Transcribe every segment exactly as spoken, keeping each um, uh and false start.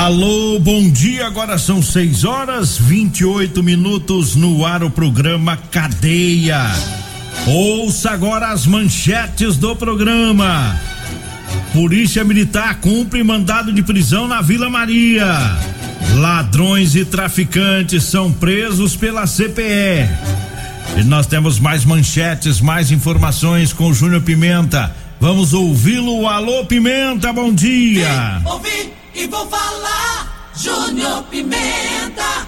Alô, bom dia, agora são seis horas vinte e oito minutos no ar o programa Cadeia. Ouça agora as manchetes do programa. Polícia Militar cumpre mandado de prisão na Vila Maria. Ladrões e traficantes são presos pela C P E. E nós temos mais manchetes, mais informações com o Júnior Pimenta. Vamos ouvi-lo. Alô, Pimenta, bom dia. Vim, ouvi e vou falar, Júnior Pimenta.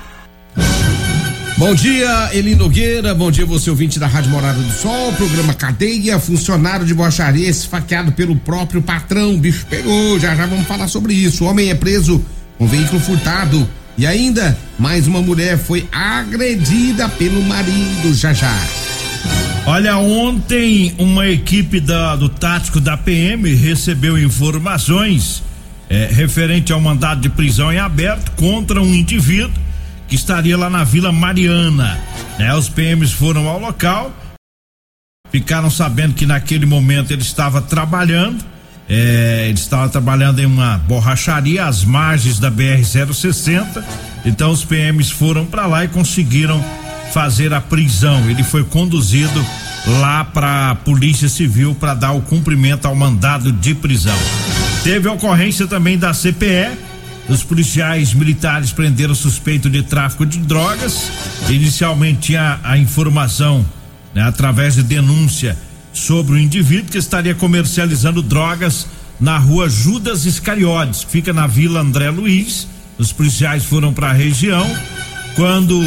Bom dia, Eli Nogueira, bom dia você ouvinte da Rádio Morada do Sol, programa Cadeia. Funcionário de borracharia esfaqueado pelo próprio patrão, o bicho pegou, já já vamos falar sobre isso. O homem é preso com veículo furtado e ainda mais uma mulher foi agredida pelo marido, já já. Olha, ontem uma equipe da, do tático da P M recebeu informações É, referente ao mandado de prisão em aberto contra um indivíduo que estaria lá na Vila Mariana, né? Os P Ms foram ao local, ficaram sabendo que naquele momento ele estava trabalhando, é, ele estava trabalhando em uma borracharia às margens da B R zero sessenta, então os P Ms foram para lá e conseguiram fazer a prisão. Ele foi conduzido lá para a Polícia Civil para dar o cumprimento ao mandado de prisão. Teve ocorrência também da C P E. Os policiais militares prenderam o suspeito de tráfico de drogas. Inicialmente tinha a informação, né, através de denúncia sobre o indivíduo que estaria comercializando drogas na rua Judas Iscariotes, que fica na Vila André Luiz. Os policiais foram para a região. Quando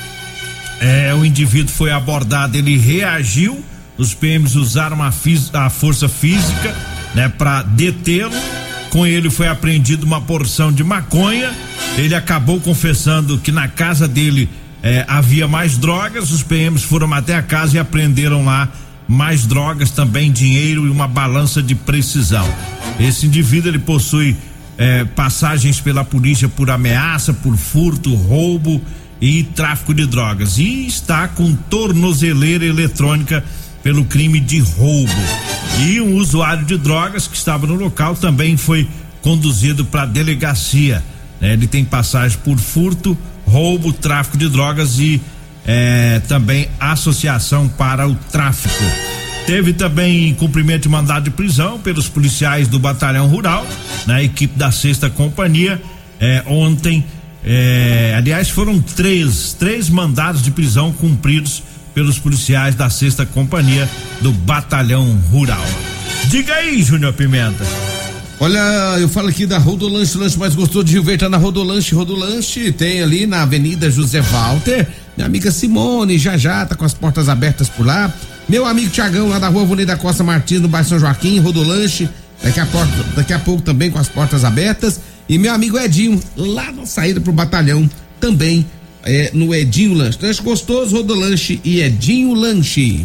é, o indivíduo foi abordado, ele reagiu. Os P Ms usaram a, a força física, né, para detê-lo. Com ele foi apreendida uma porção de maconha. Ele acabou confessando que na casa dele eh, havia mais drogas. Os P Ms foram até a casa e apreenderam lá mais drogas, também dinheiro e uma balança de precisão. Esse indivíduo, ele possui eh, passagens pela polícia por ameaça, por furto, roubo e tráfico de drogas, e está com tornozeleira eletrônica pelo crime de roubo. E um usuário de drogas que estava no local também foi conduzido para a delegacia, né? Ele tem passagem por furto, roubo, tráfico de drogas e eh, também associação para o tráfico. Teve também cumprimento de mandado de prisão pelos policiais do Batalhão Rural, na equipe da sexta Companhia. Eh, ontem, eh, aliás, foram três, três mandados de prisão cumpridos pelos policiais da sexta Companhia do Batalhão Rural. Diga aí, Júnior Pimenta. Olha, eu falo aqui da Rodolanche, o lanche mais gostoso de Rio Verde, tá na Rodolanche. Rodolanche tem ali na Avenida José Walter. Minha amiga Simone já já tá com as portas abertas por lá. Meu amigo Tiagão lá da Rua Avenida Costa Martins, no bairro São Joaquim, Rodolanche, daqui a, porta, daqui a pouco também com as portas abertas. E meu amigo Edinho, lá na saída pro batalhão, também É, no Edinho Lanche. Lanche gostoso, Rodolanche e Edinho Lanche.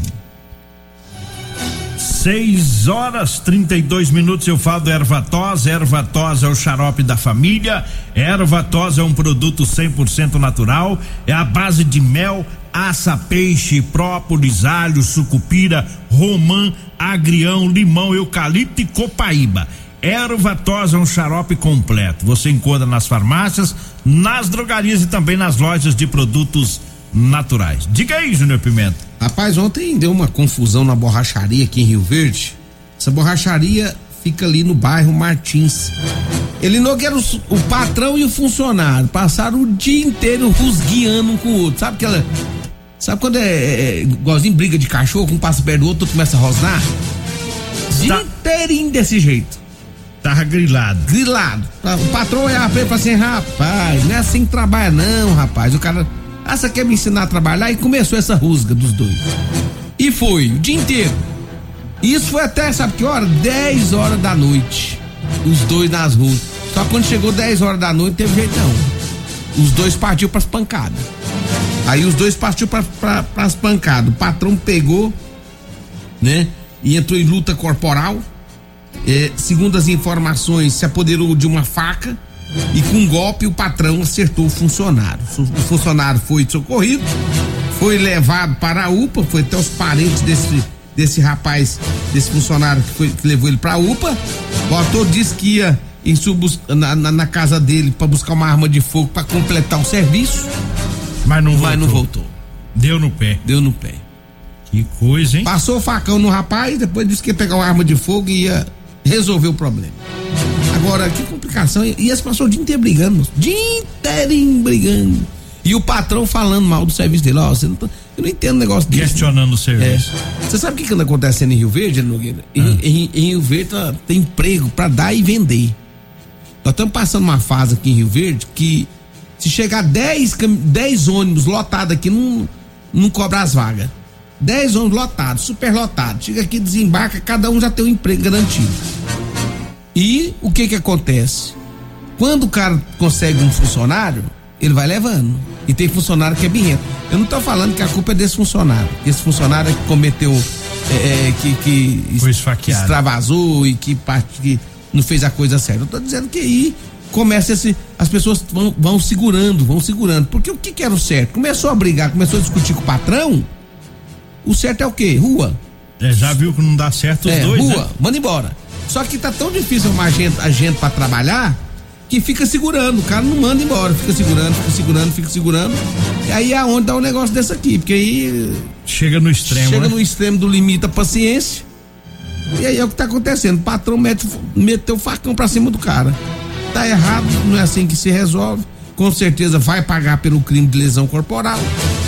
seis horas trinta e dois minutos. Eu falo do Ervatós. Ervatós é o xarope da família. Ervatós é um produto cem por cento natural. É a base de mel, aça, peixe, própolis, alho, sucupira, romã, agrião, limão, eucalipto e copaíba. Ervatós é um xarope completo. Você encontra nas farmácias, nas drogarias e também nas lojas de produtos naturais. Diga aí, Júnior Pimenta. Rapaz, ontem deu uma confusão na borracharia aqui em Rio Verde. Essa borracharia fica ali no bairro Martins. Ele não quer o, o patrão e o funcionário passaram o dia inteiro rusgueando um com o outro. Sabe aquela. Sabe quando é, é igualzinho briga de cachorro, um passa perto do outro, outro começa a rosnar? Dia tá. inteirinho desse jeito. Tava grilado. Grilado. O patrão é e fala assim, rapaz, não é assim que trabalha não, rapaz. O cara, ah, você quer me ensinar a trabalhar? E começou essa rusga dos dois. E foi, o dia inteiro. Isso foi até, sabe que hora? dez horas da noite. Os dois nas ruas. Só quando chegou dez horas da noite, teve jeito não. Os dois partiram pras pancadas. Aí os dois partiram pra, pra, pras pancadas. O patrão pegou, né? E entrou em luta corporal. É, segundo as informações, se apoderou de uma faca e com um golpe o patrão acertou o funcionário. O funcionário foi socorrido, foi levado para a U P A, foi até os parentes desse, desse rapaz, desse funcionário que, foi, que levou ele para a U P A. O autor disse que ia em subus, na, na, na casa dele para buscar uma arma de fogo para completar o serviço. Mas não voltou. Mas não voltou. Deu no pé. Deu no pé. Que coisa, hein? Passou o facão no rapaz, depois disse que ia pegar uma arma de fogo e ia resolver o problema. Agora, que complicação. E eles passaram o dia inteiro brigando, o dia inteirinho brigando. E o patrão falando mal do serviço dele. Ó, você não tá, eu não entendo o negócio desse. Questionando o serviço. É. Você sabe o que, que anda acontecendo em Rio Verde, Nogueira? Em, ah. em, em Rio Verde tá, tem emprego pra dar e vender. Nós estamos passando uma fase aqui em Rio Verde que se chegar dez ônibus lotados aqui, não, não cobra as vagas. dez ônibus lotados, super lotados. Chega aqui, desembarca, cada um já tem um emprego garantido. E o que que acontece? Quando o cara consegue um funcionário, ele vai levando. E tem funcionário que é birrento. Eu não tô falando que a culpa é desse funcionário. Esse funcionário que cometeu, é, que, que, Foi esfaqueado, extravasou e que, que não fez a coisa certa. Eu tô dizendo que aí começa esse, as pessoas vão, vão segurando, vão segurando. Porque o que que era o certo? Começou a brigar, começou a discutir com o patrão. O certo é o quê? Rua. É, já viu que não dá certo os é, dois, rua, né? Manda embora. Só que tá tão difícil arrumar gente, a gente pra trabalhar que fica segurando, o cara não manda embora, fica segurando, fica segurando, fica segurando. E aí é onde dá um negócio desse aqui, porque aí chega no extremo, chega né? no extremo do limite da paciência. E aí é o que tá acontecendo, o patrão mete, meteu o facão pra cima do cara. Tá errado, não é assim que se resolve. Com certeza vai pagar pelo crime de lesão corporal,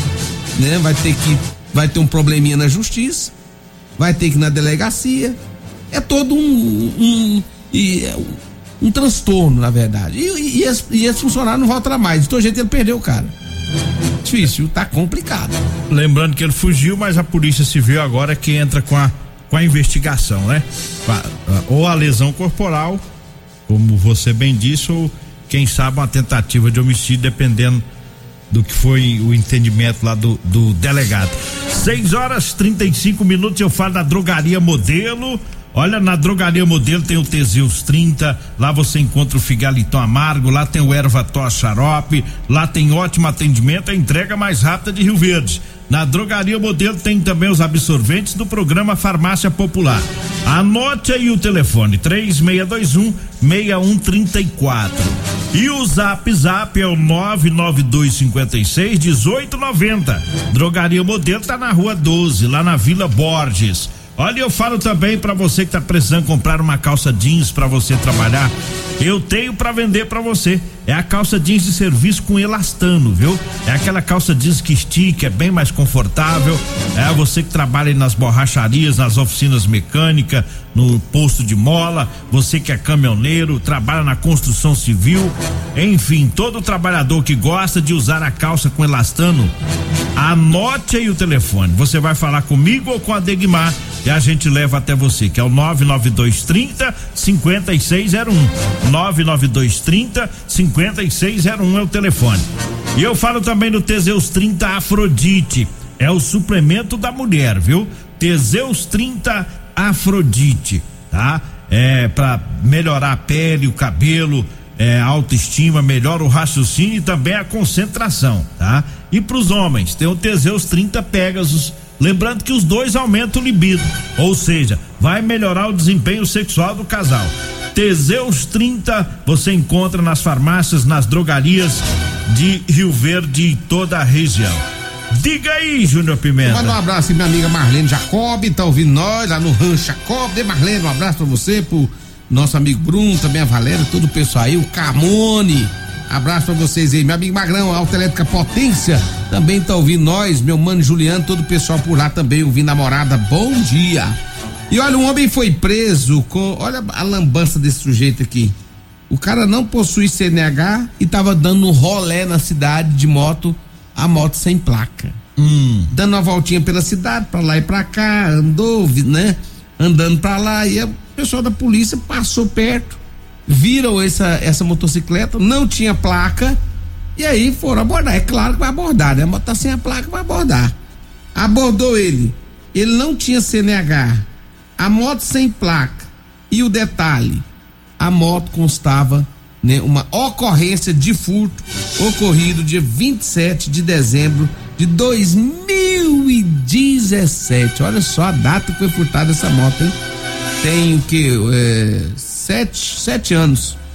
né? Vai ter que, vai ter um probleminha na justiça, vai ter que ir na delegacia. É todo um, um, um, um transtorno, na verdade. E, e, esse, e esse funcionário não volta mais. De todo jeito ele perdeu o cara. Difícil, tá complicado. Lembrando que ele fugiu, mas a Polícia Civil agora é que entra com a, com a investigação, né? Ou a lesão corporal, como você bem disse, ou quem sabe uma tentativa de homicídio, dependendo do que foi o entendimento lá do, do delegado. seis horas e trinta e cinco minutos, eu falo da Drogaria Modelo. Olha, na Drogaria Modelo tem o Teseus trinta, lá você encontra o Figaliton Amargo, lá tem o Erva Tos Xarope, lá tem ótimo atendimento, a entrega mais rápida de Rio Verde. Na Drogaria Modelo tem também os absorventes do programa Farmácia Popular. Anote aí o telefone, três seis dois um, seis um três quatro. E o Zap Zap é o nove nove dois cinco seis, um oito nove zero. Drogaria Modelo tá na Rua doze, lá na Vila Borges. Olha, eu falo também pra você que tá precisando comprar uma calça jeans pra você trabalhar. Eu tenho pra vender pra você. É a calça jeans de serviço com elastano, viu? É aquela calça jeans que estica, é bem mais confortável. É você que trabalha aí nas borracharias, nas oficinas mecânicas, no posto de mola, você que é caminhoneiro, trabalha na construção civil, enfim, todo trabalhador que gosta de usar a calça com elastano, anote aí o telefone. Você vai falar comigo ou com a Degmar e a gente leva até você, que é o nove nove dois trinta, cinquenta e seis zero um. nove nove dois trinta, cinquenta e seis zero um é o telefone. E eu falo também do Teseus trinta Afrodite, é o suplemento da mulher, viu? Teseus trinta Afrodite, tá? É pra melhorar a pele, o cabelo, é, a autoestima, melhora o raciocínio e também a concentração, tá? E pros homens, tem o Teseus trinta Pegasus, lembrando que os dois aumentam o libido, ou seja, vai melhorar o desempenho sexual do casal. Teseus trinta você encontra nas farmácias, nas drogarias de Rio Verde e toda a região. Diga aí, Júnior Pimenta. Manda um abraço, minha amiga Marlene Jacob, tá ouvindo nós lá no Rancho Jacob. De Marlene, um abraço pra você, pro nosso amigo Bruno, também a Valéria, todo o pessoal aí, o Camone. Abraço pra vocês aí, meu amigo Magrão, Autoelétrica Potência, também tá ouvindo nós, meu mano Juliano, todo o pessoal por lá também ouvindo a morada. Bom dia. E olha, um homem foi preso com, olha a lambança desse sujeito aqui. O cara não possui C N H e tava dando um rolé na cidade de moto, a moto sem placa. Hum. Dando uma voltinha pela cidade, pra lá e pra cá, andou, né? Andando pra lá, e o pessoal da polícia passou perto, viram essa, essa motocicleta, não tinha placa, e aí foram abordar. É claro que vai abordar, né? A moto tá sem a placa, vai abordar. Abordou ele, ele não tinha C N H, a moto sem placa, e o detalhe, a moto constava, né, uma ocorrência de furto ocorrido dia vinte e sete de dezembro de dois mil e dezessete. Olha só a data que foi furtada essa moto, hein? Tem o que? É, sete, sete anos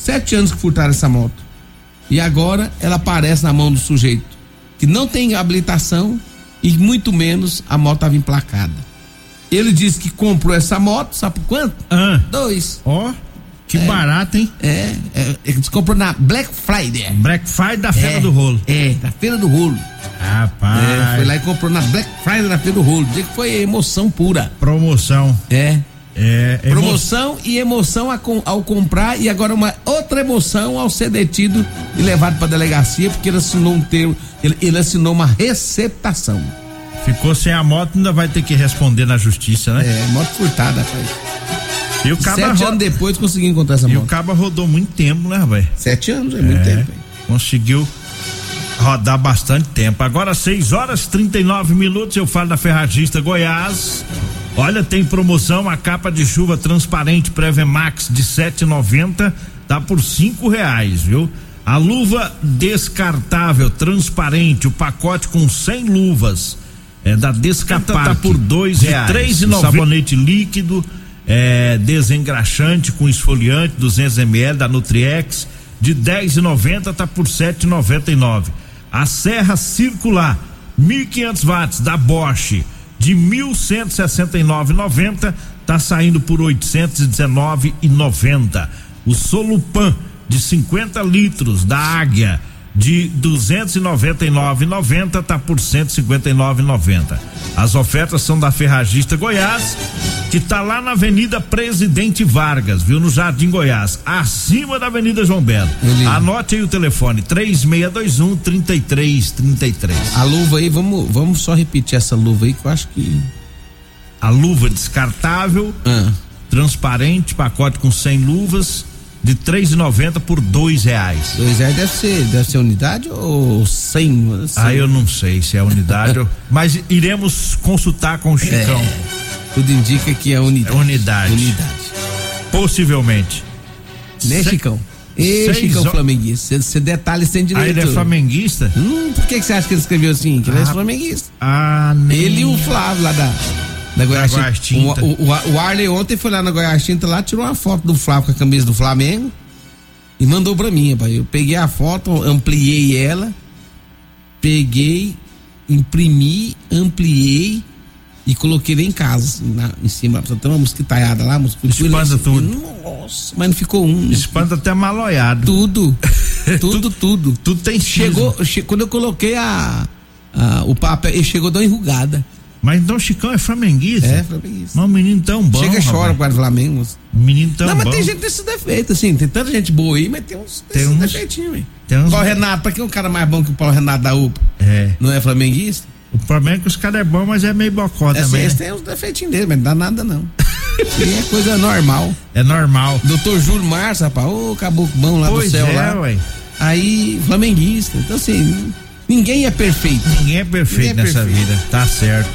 Sete anos que furtaram essa moto. E agora ela aparece na mão do sujeito que não tem habilitação e muito menos a moto estava emplacada. Ele disse que comprou essa moto, sabe por quanto? Ah. Dois. Ó, oh, que é, barato, hein? É, é, ele comprou na Black Friday. Black Friday da Feira é, do Rolo. É, da Feira do Rolo. Rapaz. É, foi lá e comprou na Black Friday da Feira do Rolo. Diz que foi emoção pura. Promoção. É. É, promoção emo... e emoção a, ao comprar, e agora uma outra emoção ao ser detido e levado para delegacia porque ele assinou um termo, ele, ele assinou uma receptação. Ficou sem a moto, ainda vai ter que responder na justiça, né? É, moto furtada, rapaz. E o caba Sete ro... anos depois conseguiu encontrar essa e moto. E o caba rodou muito tempo, né, velho? Sete anos, é muito é, tempo. Véio. Conseguiu rodar bastante tempo. Agora seis horas e trinta e nove minutos, eu falo da Ferragista Goiás. Olha, tem promoção, a capa de chuva transparente Prevemax de sete e noventa, tá por cinco reais, viu? A luva descartável transparente, o pacote com cem luvas, é da Descapar, tá por dois reais. três e noventa. Sabonete líquido, é, desengraxante com esfoliante duzentos mililitros da Nutriex de dez e noventa, tá por sete e noventa e nove. A serra circular mil e quinhentos watts da Bosch de mil cento e sessenta e nove reais e noventa centavos, tá saindo por oitocentos e dezenove reais e noventa centavos. O Solupan de cinquenta litros da Águia de duzentos e noventa e nove reais e noventa centavos, tá por cento e cinquenta e nove reais e noventa centavos. As ofertas são da Ferragista Goiás, que tá lá na Avenida Presidente Vargas, viu? No Jardim Goiás, acima da Avenida João Belo. Ele... Anote aí o telefone, três seis dois um, três três três três. A luva aí, vamos, vamos só repetir essa luva aí que eu acho que... A luva descartável, ah. transparente, pacote com cem luvas, de três e noventa por dois reais. Dois reais deve ser, deve ser unidade ou cem? Assim. Ah, eu não sei se é unidade, ou, mas iremos consultar com o Chicão. É, tudo indica que é unidade. É unidade. Unidade. Possivelmente. Né, Se... Chicão? Ei, Chicão flamenguista, você detalhes tem direito. Ah, ele é flamenguista? Hum, por que que você acha que ele escreveu assim? Que ele ah, é flamenguista. Ah, nem... Ele e o Flávio lá da... Da Goiás, Goiás Tinta. O, o, o Arley ontem foi lá na Goiás Tinta, lá tirou uma foto do Flávio com a camisa do Flamengo e mandou pra mim, rapaz. Eu peguei a foto, ampliei ela, peguei, imprimi, ampliei e coloquei lá em casa, assim, lá em cima. Tem uma mosquitaiada lá, mosquitaiada. Espanta tudo. Nossa, mas não ficou um. Espanta até maloiado. Tudo, tudo, tudo. Tudo tem chegou, che, quando eu coloquei a, a, o papel, ele chegou a dar uma enrugada. Mas então o Chicão é flamenguista? É, flamenguista. Mas um menino tão bom. Chega e chora com o Flamengo. Um menino tão bom. Não, mas tem gente desse defeito, assim. Tem tanta gente boa aí, mas tem uns tem uns defeitinhos, hein? Uns... Paulo Renato, pra que é um cara mais bom que o Paulo Renato da U P A? É. Não é flamenguista? O problema é que os caras é bom, mas é meio bocó é, também. Eles têm uns defeitinhos dele, mas não dá nada, não. E é coisa normal. É normal. Doutor Júlio Márcio, rapaz, ô, caboclo bom lá pois do céu é, lá. Ué. Aí, flamenguista. Então, assim, ninguém é perfeito. Ninguém é perfeito ninguém é nessa perfeito. vida, tá certo.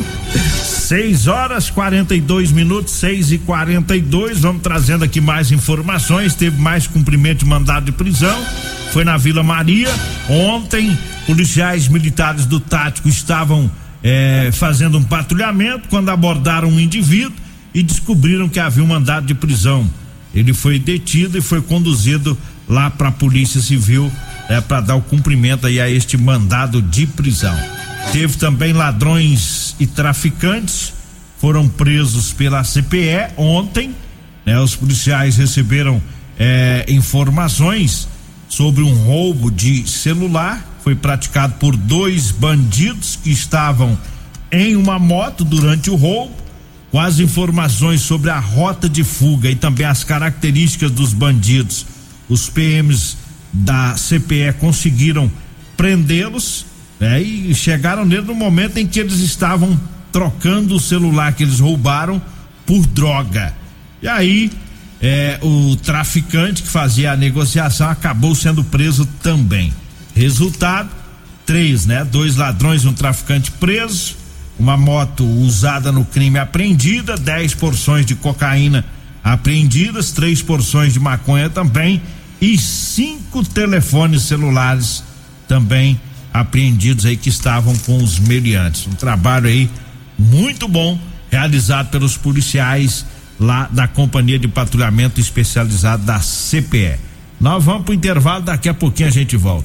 seis horas quarenta e dois minutos, seis e quarenta e dois. Vamos trazendo aqui mais informações. Teve mais cumprimento de mandado de prisão. Foi na Vila Maria. Ontem, policiais militares do Tático estavam é, fazendo um patrulhamento quando abordaram um indivíduo e descobriram que havia um mandado de prisão. Ele foi detido e foi conduzido lá para a Polícia Civil é, para dar o cumprimento aí a este mandado de prisão. Teve também ladrões e traficantes, foram presos pela C P E ontem, né? Os policiais receberam é, informações sobre um roubo de celular, foi praticado por dois bandidos que estavam em uma moto durante o roubo, com as informações sobre a rota de fuga e também as características dos bandidos. Os P Ms da C P E conseguiram prendê-los, É, e chegaram nele no momento em que eles estavam trocando o celular que eles roubaram por droga. E aí, é, o traficante que fazia a negociação acabou sendo preso também. Resultado: três, né? Dois ladrões e um traficante preso, uma moto usada no crime apreendida, dez porções de cocaína apreendidas, três porções de maconha também e cinco telefones celulares também apreendidos aí que estavam com os meliantes. Um trabalho aí muito bom realizado pelos policiais lá da Companhia de Patrulhamento Especializado da C P E. Nós vamos pro intervalo, daqui a pouquinho a gente volta.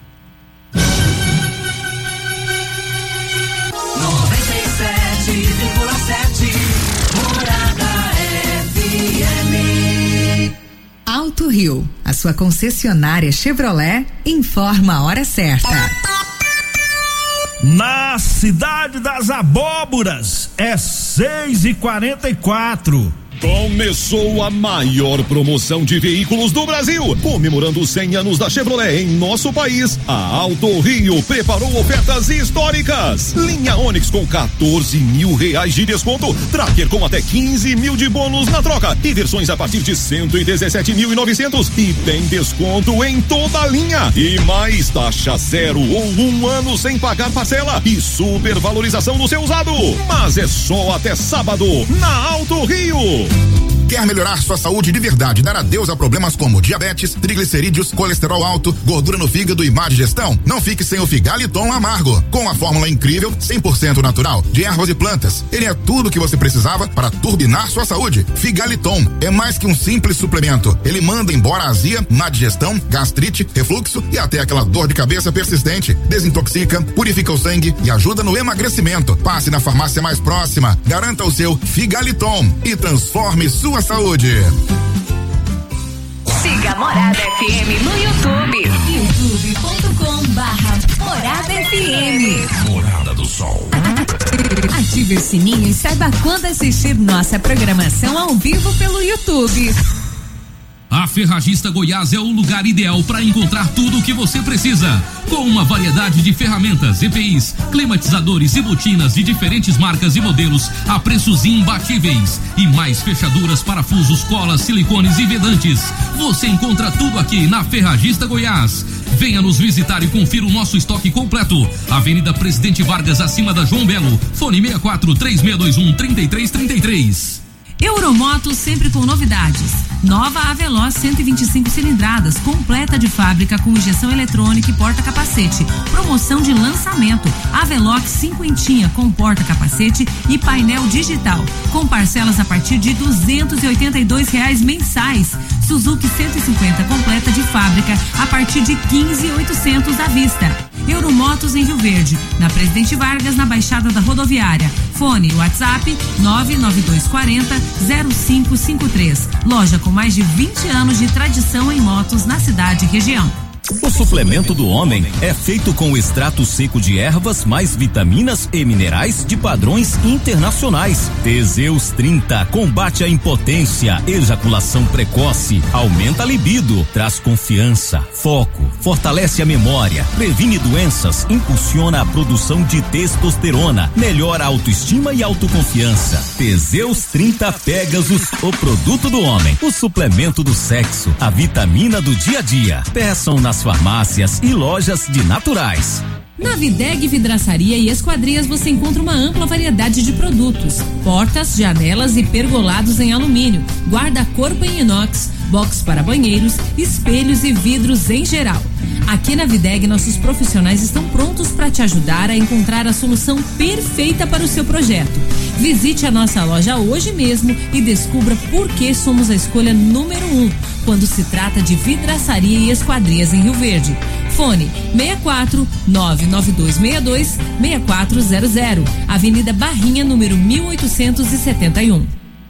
noventa e sete vírgula sete Morada F M. Alto Rio, a sua concessionária Chevrolet, informa a hora certa. Na cidade das abóboras é seis e quarenta e quatro. Começou a maior promoção de veículos do Brasil, comemorando os cem anos da Chevrolet em nosso país. A Alto Rio preparou ofertas históricas. Linha Onix com quatorze mil reais de desconto, Tracker com até quinze mil de bônus na troca e versões a partir de cento e dezessete mil e novecentos e tem desconto em toda a linha e mais taxa zero ou um ano sem pagar parcela e supervalorização no seu usado. Mas é só até sábado na Alto Rio. Quer melhorar sua saúde de verdade, dar adeus a problemas como diabetes, triglicerídeos, colesterol alto, gordura no fígado e má digestão? Não fique sem o Figaliton Amargo. Com a fórmula incrível, cem por cento natural, de ervas e plantas. Ele é tudo o que você precisava para turbinar sua saúde. Figaliton é mais que um simples suplemento. Ele manda embora a azia, má digestão, gastrite, refluxo e até aquela dor de cabeça persistente. Desintoxica, purifica o sangue e ajuda no emagrecimento. Passe na farmácia mais próxima, garanta o seu Figaliton e transforme sua saúde. Siga Morada F M no YouTube. youtube ponto com barra Morada F M. Morada do Sol. Ative o sininho e saiba quando assistir nossa programação ao vivo pelo YouTube. A Ferragista Goiás é o lugar ideal para encontrar tudo o que você precisa. Com uma variedade de ferramentas, E P Is, climatizadores e botinas de diferentes marcas e modelos a preços imbatíveis. E mais fechaduras, parafusos, colas, silicones e vedantes. Você encontra tudo aqui na Ferragista Goiás. Venha nos visitar e confira o nosso estoque completo. Avenida Presidente Vargas, acima da João Belo. Fone seis quatro três seis dois um, três três três três. Euromotos sempre com novidades. Nova Aveloz cento e vinte e cinco cilindradas, completa de fábrica com injeção eletrônica e porta-capacete. Promoção de lançamento. Avelox cinquentinha com porta-capacete e painel digital, com parcelas a partir de duzentos e oitenta e dois reais mensais. Suzuki cento e cinquenta completa de fábrica a partir de quinze mil e oitocentos à vista. Euromotos em Rio Verde, na Presidente Vargas, na Baixada da Rodoviária. Fone WhatsApp nove nove dois quatro zero zero cinco cinco três. Loja com mais de vinte anos de tradição em motos na cidade e região. O suplemento do homem é feito com extrato seco de ervas mais vitaminas e minerais de padrões internacionais. Teseus trinta combate a impotência, ejaculação precoce, aumenta a libido, traz confiança, foco, fortalece a memória, previne doenças, impulsiona a produção de testosterona, melhora a autoestima e autoconfiança. Teseus trinta Pegasus, o produto do homem, o suplemento do sexo, a vitamina do dia a dia. Peçam nas farmácias e lojas de naturais. Na Videg Vidraçaria e Esquadrias você encontra uma ampla variedade de produtos: portas, janelas e pergolados em alumínio, guarda-corpo em inox, box para banheiros, espelhos e vidros em geral. Aqui na Videg, nossos profissionais estão prontos para te ajudar a encontrar a solução perfeita para o seu projeto. Visite a nossa loja hoje mesmo e descubra por que somos a escolha número um quando se trata de vidraçaria e esquadrias em Rio Verde. Fone seis quatro nove nove dois seis dois seis quatro zero zero, Avenida Barrinha, número mil oitocentos e setenta e um.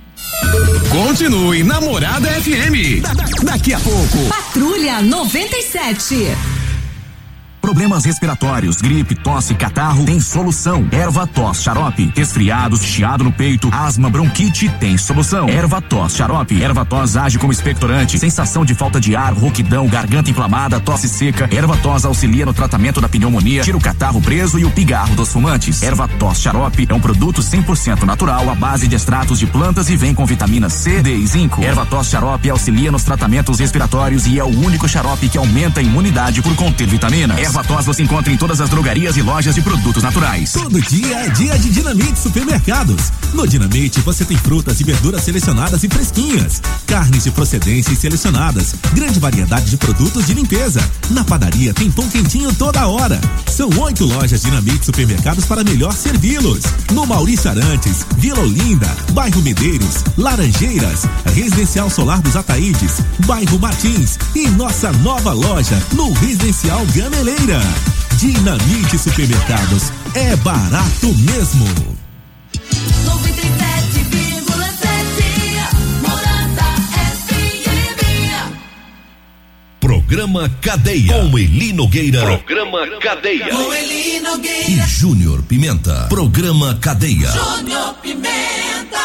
Continue na Morada F M. Da, da, daqui a pouco. Patrulha noventa e sete. Problemas respiratórios, gripe, tosse, catarro, tem solução. Erva-tos Xarope. Resfriados, chiado no peito, asma, bronquite, tem solução. Erva-tos Xarope. Erva-tos age como expectorante. Sensação de falta de ar, rouquidão, garganta inflamada, tosse seca. Erva-tos auxilia no tratamento da pneumonia, tira o catarro preso e o pigarro dos fumantes. Erva-tos Xarope é um produto cem por cento natural à base de extratos de plantas e vem com vitamina C, D e zinco. Erva-tos Xarope auxilia nos tratamentos respiratórios e é o único xarope que aumenta a imunidade por conter vitaminas. Erva Erva-tos você encontra em todas as drogarias e lojas de produtos naturais. Todo dia é dia de Dinamite Supermercados. No Dinamite você tem frutas e verduras selecionadas e fresquinhas, carnes de procedências selecionadas, grande variedade de produtos de limpeza. Na padaria tem pão quentinho toda hora. São oito lojas Dinamite Supermercados para melhor servi-los. No Maurício Arantes, Vila Olinda, Bairro Medeiros, Laranjeiras, Residencial Solar dos Ataídes, Bairro Martins e nossa nova loja no Residencial Gameleira. Dinamite Supermercados, é barato mesmo. noventa e sete vírgula sete Morada F M. Programa Cadeia. Com Eli Nogueira. Programa Cadeia. Com Eli Nogueira. E Júnior Pimenta. Programa Cadeia. Júnior Pimenta.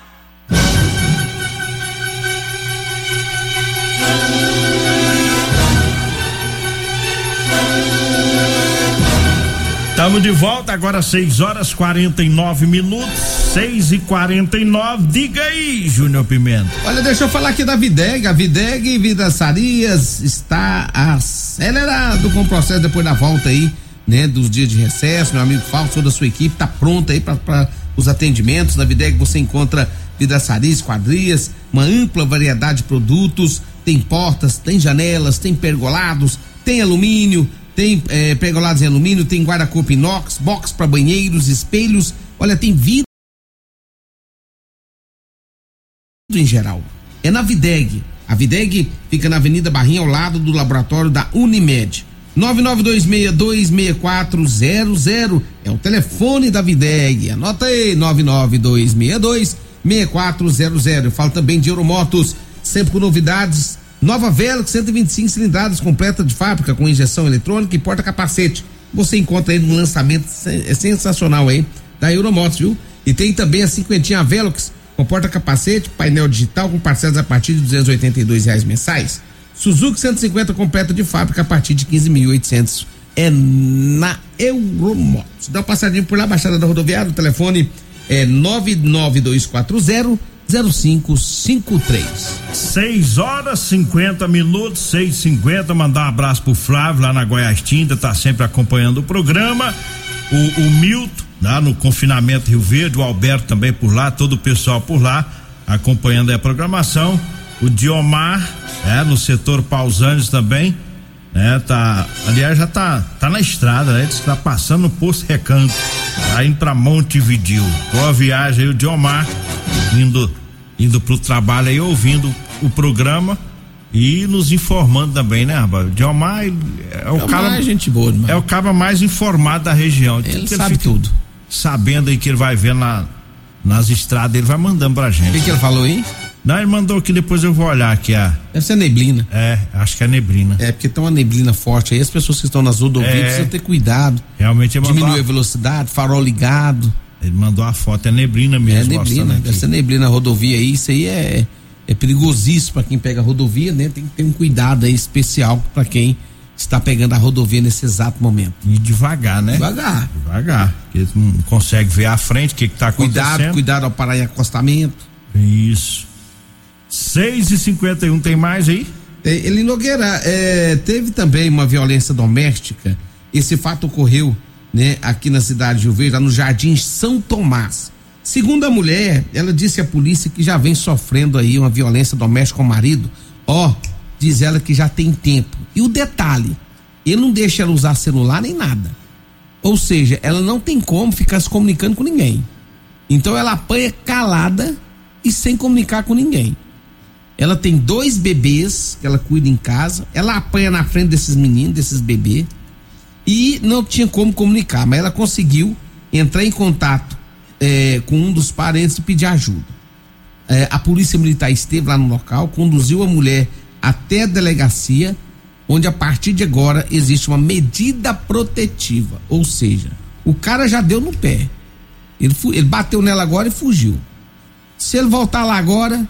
Estamos de volta, agora seis horas quarenta e nove minutos, seis e quarenta e nove. Diga aí, Júnior Pimenta. Olha, deixa eu falar aqui da Videg. A Videg Vidraçarias está acelerado com o processo depois da volta aí, né, dos dias de recesso. Meu amigo Fausto, toda a sua equipe tá pronta aí para os atendimentos. Na Videg você encontra vidraçarias, esquadrias, uma ampla variedade de produtos. Tem portas, tem janelas, tem pergolados, tem alumínio. Tem é, pergolados em alumínio, tem guarda-corpo inox, box para banheiros, espelhos. Olha, tem vidro em geral. É na Videg. A Videg fica na Avenida Barrinha, ao lado do laboratório da Unimed. nove nove dois seis dois seis quatro zero zero é o telefone da Videg. Anota aí, nove nove dois seis dois seis quatro zero zero. Eu falo também de Euromotos, sempre com novidades. Nova Velox cento e vinte e cinco cilindradas completa de fábrica com injeção eletrônica e porta-capacete. Você encontra aí no lançamento é sensacional aí da Euromotos, viu? E tem também a cinquentinha Velox com porta-capacete, painel digital com parcelas a partir de duzentos e oitenta e dois reais mensais. Suzuki cento e cinquenta completa de fábrica a partir de quinze mil e oitocentos. É na Euromotos. Dá uma passadinha por lá, Baixada da Rodoviária, o telefone é nove nove dois quatro zero zero cinco cinco três. seis horas cinquenta minutos, seis e cinquenta. Mandar um abraço pro Flávio lá na Goiás Tinta, tá sempre acompanhando o programa. O, o Milton, lá no confinamento Rio Verde, o Alberto também por lá, todo o pessoal por lá acompanhando aí a programação. O Diomar, é, no setor Pausanes também, né, tá, aliás, já tá, tá na estrada, né, diz que tá passando no Posto Recanto, tá indo pra Montevidéu. Boa viagem aí, o Diomar, indo, indo pro trabalho aí, ouvindo o programa e nos informando também, né, rapaz? O Diomar é o cara, é gente boa, é o cara mais informado da região. Ele, ele sabe tudo. Sabendo aí que ele vai ver na, nas estradas, ele vai mandando pra gente. O que, que ele falou aí? Não, ele mandou aqui, depois eu vou olhar aqui a... Deve ser neblina. É, acho que é neblina. É, porque tem uma neblina forte aí, as pessoas que estão nas rodovias é, precisam ter cuidado. Realmente ele mandou diminuir a... a velocidade, farol ligado. Ele mandou a foto, é neblina mesmo. É neblina, deve ser neblina na rodovia aí, isso aí é, é perigosíssimo pra quem pega a rodovia, né? Tem que ter um cuidado aí especial pra quem está pegando a rodovia nesse exato momento. E devagar, né? Devagar. Devagar, porque não consegue ver à frente o que que tá acontecendo. Cuidado, cuidado ao parar em acostamento. Isso. seis e cinquenta e um, tem mais aí? Eli Nogueira, é, teve também uma violência doméstica. Esse fato ocorreu, né, aqui na cidade de Rio Verde, lá no Jardim São Tomás. Segundo a mulher, ela disse à polícia que já vem sofrendo aí uma violência doméstica com o marido. Ó, diz ela que já tem tempo. E o detalhe, ele não deixa ela usar celular nem nada. Ou seja, ela não tem como ficar se comunicando com ninguém. Então ela apanha calada e sem comunicar com ninguém. Ela tem dois bebês que ela cuida em casa. Ela apanha na frente desses meninos, desses bebês. E não tinha como comunicar, mas ela conseguiu entrar em contato é, com um dos parentes e pedir ajuda. É, a polícia militar esteve lá no local, conduziu a mulher até a delegacia, onde a partir de agora existe uma medida protetiva. Ou seja, o cara já deu no pé. Ele, ele bateu nela agora e fugiu. Se ele voltar lá agora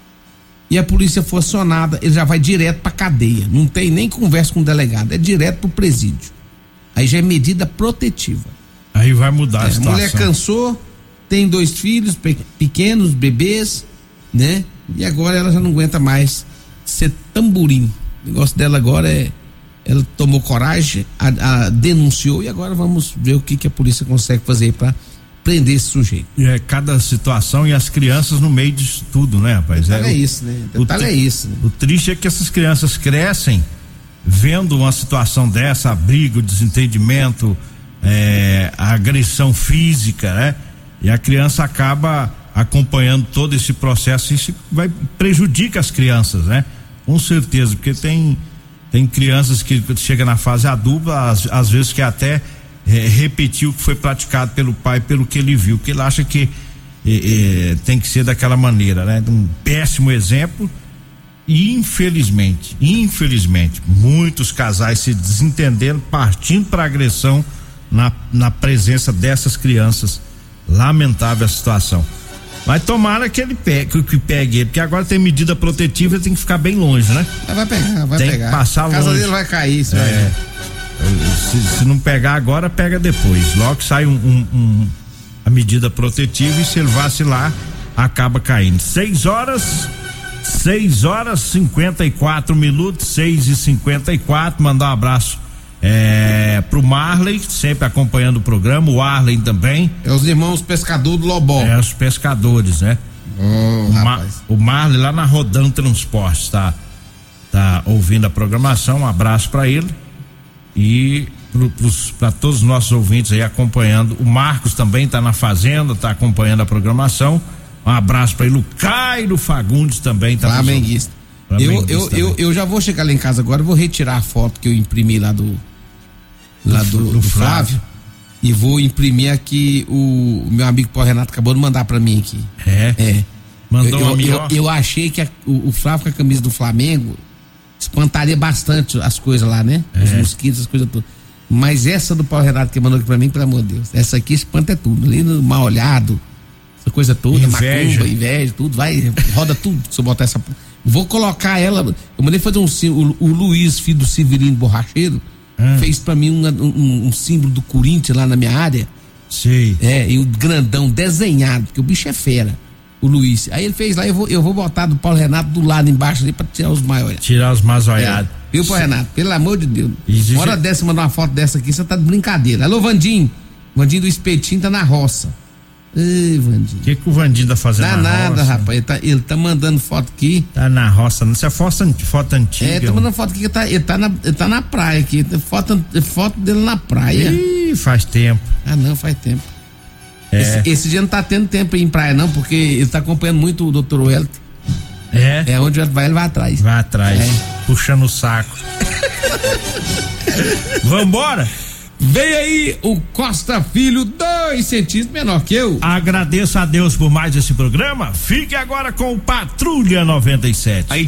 e a polícia for acionada, ele já vai direto pra cadeia. Não tem nem conversa com o delegado, é direto pro presídio. Aí já é medida protetiva. Aí vai mudar a é, situação. A mulher cansou, tem dois filhos pe- pequenos, bebês, né? E agora ela já não aguenta mais ser tamborim. O negócio dela agora é, ela tomou coragem, a, a, denunciou, e agora vamos ver o que, que a polícia consegue fazer para prender esse sujeito. É, cada situação e as crianças no meio disso tudo, né, rapaz? É, é o, isso, né? O, o, é isso, né? O triste é que essas crianças crescem vendo uma situação dessa, abrigo, desentendimento, é, a agressão física, né? E a criança acaba acompanhando todo esse processo, e isso vai prejudica as crianças, né? Com certeza, porque tem tem crianças que chegam na fase adulta, às, às vezes que até é, repetir o que foi praticado pelo pai, pelo que ele viu, que ele acha que é, é, tem que ser daquela maneira, né? Um péssimo exemplo. E infelizmente, infelizmente, muitos casais se desentenderam, partindo para agressão na, na presença dessas crianças. Lamentável a situação. Mas tomara que ele pegue, que pegue ele, porque agora tem medida protetiva, ele tem que ficar bem longe, né? Vai pegar, vai tem pegar. Que passar a casa longe. dele vai cair, se, é, se, se não pegar agora, pega depois. Logo sai um, um, um, a medida protetiva, e se ele vacilar, acaba caindo. Seis horas, seis horas, cinquenta e quatro minutos, seis e cinquenta e quatro. Mandar um abraço É, pro Marley, sempre acompanhando o programa, o Arlen também. É os irmãos pescadores do Lobó. É, os pescadores, né? Oh, o, Ma, o Marley lá na Rodan Transportes, tá, tá ouvindo a programação, um abraço pra ele e para todos os nossos ouvintes aí acompanhando. O Marcos também tá na fazenda, tá acompanhando a programação, um abraço pra ele. O Cairo Fagundes também tá. Flamenguista. Eu, eu, eu, eu já vou chegar lá em casa agora, vou retirar a foto que eu imprimi lá do lá do, do, do Flávio, Flávio, e vou imprimir aqui o, o meu amigo Paulo Renato acabou de mandar pra mim aqui. É? É. Mandou eu, uma eu, eu, eu achei que a, o, o Flávio com a camisa do Flamengo espantaria bastante as coisas lá, né? É. Os mosquitos, as coisas todas. Mas essa do Paulo Renato que mandou aqui pra mim, pelo amor de Deus, essa aqui espanta tudo, ali no mal olhado, essa coisa toda, inveja, macumba, inveja, tudo, vai, roda tudo se eu botar essa. Vou colocar ela. Eu mandei fazer um símbolo. O, o Luiz, filho do Severino Borracheiro, hum. fez pra mim um, um, um símbolo do Corinthians lá na minha área. Sei. É, e o grandão desenhado, porque o bicho é fera. O Luiz. Aí ele fez lá, eu vou, eu vou botar do Paulo Renato do lado embaixo ali pra tirar os mais olhados. Tirar os mais olhados. É. Viu, Paulo Renato? Pelo amor de Deus. Existe... Hora dessa, mandar uma foto dessa aqui, você tá de brincadeira. Alô, Vandinho. Vandinho do Espetinho tá na roça. Ei, Vandinho. O que que o Vandinho tá fazendo na, na nada, roça? rapaz. Ele tá, ele tá mandando foto aqui. Tá na roça, não. Isso é foto, foto antiga. É, tá mandando foto aqui. Ele tá, ele tá, na, ele tá na praia aqui. Foto, foto dele na praia. Ih, faz tempo. Ah, não, faz tempo. É. Esse, esse dia não tá tendo tempo em praia, não, porque ele tá acompanhando muito o doutor Wellington. É? É, onde vai, ele vai atrás. Vai atrás. É. Puxando o saco. Vambora? Vem aí o Costa Filho, dois centímetros menor que eu. Agradeço a Deus por mais esse programa. Fique agora com o Patrulha noventa e sete. Aí